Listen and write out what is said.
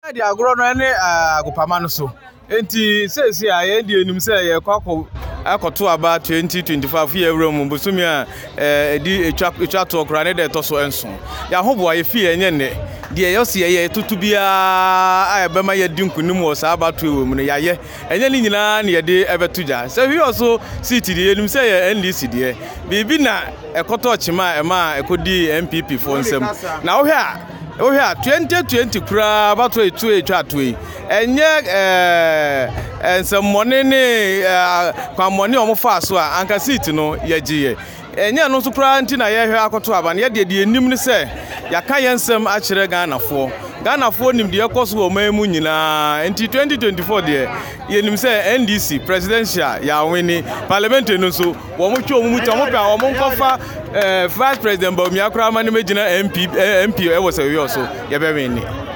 di agro no ne agopama no so enti sesi a ye di enum se ye kwakọ akoto aba 2025 year room busumi a edi etwa to okra ne de to so enso ya hobo ye fie enye ne de yose ye tutu bia a ebema ye di nkunum wo sa aba to ewo mu ya ye enye ni nyina ne ye de ebetuja se wi oso city de enum se ye NDC de bibi na ekoto chima ema ekodi MPP for nsem na wo hwe a 2020 kura abato etu etwa atoi enye ensem money ne kwa money omofa so a anka seat no yegiye enye no so kura nti na ye hwe akoto aba na ye de enim ne se yaka yensem a kire Ghana nim de ekoso o mamu nyina enti 2024 de yenim se NDC presidential ya wini parliament no so wo mo twa mu ta mo pa wo mo nkofa vice president Bawumia kura ma ne megina MP e wo se wi so ye be wini